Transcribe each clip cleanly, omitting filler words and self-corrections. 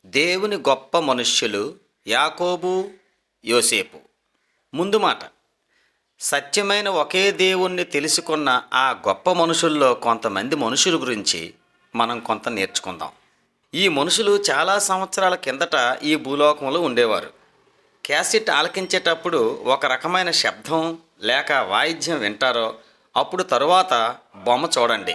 దేవుని గొప్ప మనుష్యులు యాకోబు, యోసేపు. ముందు మాట, సత్యమైన ఒకే దేవుణ్ణి తెలుసుకున్న ఆ గొప్ప మనుషుల్లో కొంతమంది మనుషుల గురించి మనం కొంత నేర్చుకుందాం. ఈ మనుషులు చాలా సంవత్సరాల కిందట ఈ భూలోకంలో ఉండేవారు. క్యాసెట్ ఆలకించేటప్పుడు ఒక రకమైన శబ్దం లేక వాయిద్యం వింటారో అప్పుడు తరువాత బొమ్మ చూడండి.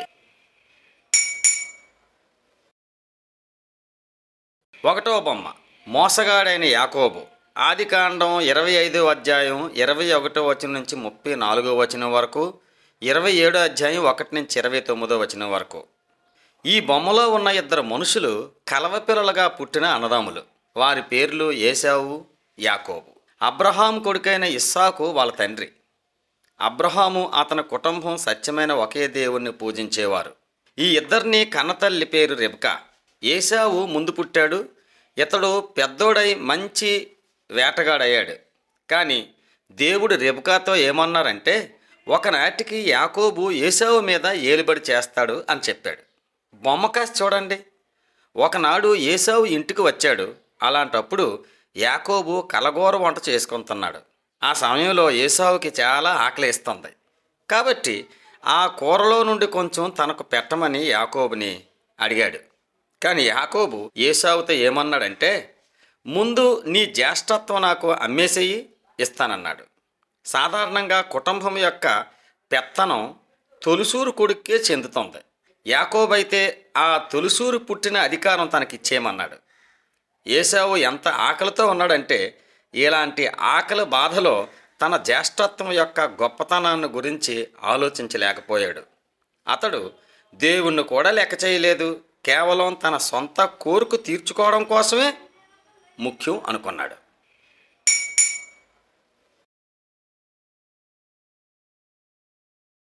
ఒకటో బొమ్మ, మోసగాడైన యాకోబు. ఆదికాండం 25వ అధ్యాయం 21వ వచనం నుంచి 34వ వచనం వరకు, 27వ అధ్యాయం 1 నుంచి 29వ వచనం వరకు. ఈ బొమ్మలో ఉన్న ఇద్దరు మనుషులు కలవపిల్లలుగా పుట్టిన అన్నదమ్ములు. వారి పేర్లు ఏశావు, యాకోబు. అబ్రహాము కొడుకైన ఇస్సాకు వాళ్ళ తండ్రి. అబ్రహాము అతని కుటుంబం సత్యమైన ఒకే దేవుణ్ణి పూజించేవారు. ఈ ఇద్దరిని కన్నతల్లి పేరు రెబ్కా. ఏశావు ముందు పుట్టాడు. ఇతడు పెద్దోడై మంచి వేటగాడయ్యాడు. కానీ దేవుడు రెబ్కాతో ఏమన్నారంటే, ఒకనాటికి యాకోబు ఏశావు మీద ఏలుబడి చేస్తాడు అని చెప్పాడు. బొమ్మ కాసి చూడండి. ఒకనాడు ఏశావు ఇంటికి వచ్చాడు. అలాంటప్పుడు యాకోబు కలగూర వంట చేసుకుంటున్నాడు. ఆ సమయంలో ఏశావుకి చాలా ఆకలిస్తుంది. కాబట్టి ఆ కూరలో నుండి కొంచెం తనకు పెట్టమని యాకోబుని అడిగాడు. కానీ యాకోబు ఏశావుతో ఏమన్నాడంటే, ముందు నీ జ్యేష్ఠత్వం నాకు అమ్మేసేయి, ఇస్తానన్నాడు. సాధారణంగా కుటుంబం యొక్క పెత్తనం తొలిసూరు కొడుక్కే చెందుతుంది. యాకోబు అయితే ఆ తొలిసూరు పుట్టిన అధికారం తనకిచ్చేయమన్నాడు. ఏశావు ఎంత ఆకలితో ఉన్నాడంటే, ఇలాంటి ఆకలి బాధలో తన జ్యేష్ఠత్వం యొక్క గొప్పతనాన్ని గురించి ఆలోచించలేకపోయాడు. అతడు దేవుణ్ణి కూడా లెక్క చేయలేదు. కేవలం తన సొంత కోరిక తీర్చుకోవడం కోసమే ముఖ్యం అనుకున్నాడు.